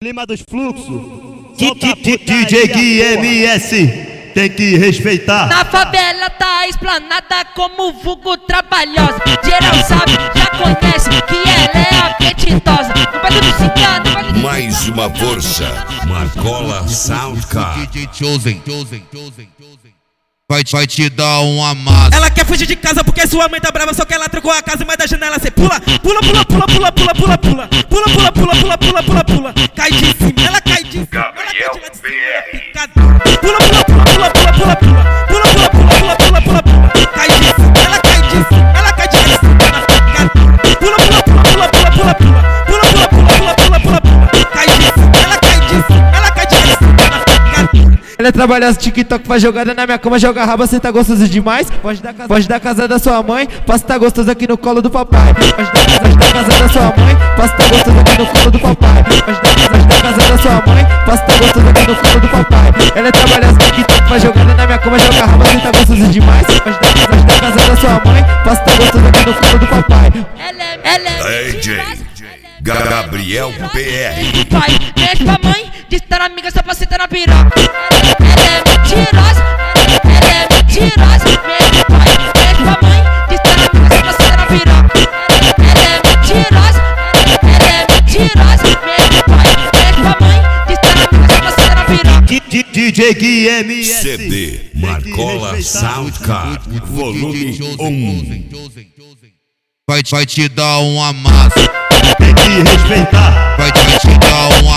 Clima dos fluxos. DJ Gui MS tem que respeitar. Na favela tá explanada como vulgo trabalhosa. Geral sabe, já conhece que ela é apetitosa. Não vai tudo se engano, mais uma força. Marcola Soundcard. DJ Chosen. Vai te dar um amasso. Ela quer fugir de casa porque sua mãe tá brava, só que ela trocou a casa, mas da janela cê pula. Cai de cima, ela cai de cima. Gabriel PR. Pula. Cai de cima, ela cai de cima, ela cai de cima. Pula. Cai de cima, ela cai de cima, ela cai de cima. Ela trabalha as TikTok, faz jogada na minha cama, joga raba, cê tá gostoso demais. Pode dar casa da sua mãe, passa tá gostoso aqui no colo do papai. Pode dar casa da sua mãe, passa tá gostoso aqui no colo do papai. Pode dar casa da sua mãe, passa tá gostoso aqui no colo do papai. Ela trabalha as TikTok, faz jogada na minha cama, joga raba, cê tá gostoso demais. Pode dar casa da sua mãe, passa tá gostoso aqui no colo do papai. Ela é DJ Gabriel PR. pai, mexe pra mãe, diz que tá na amiga só pra sentar na piroca. Ela é mentirosa, mexe pai, mexe pra mãe, diz que tá na amiga só pra sentar na piroca. Ela é mentirosa, mexe pai, mexe pra mãe, diz que tá na amiga só pra sentar na piroca. DJ Gui MS CD Marcola Soundcard. Volume 1. Vai te dar um amasso. tem que respeitar. Vai te dar um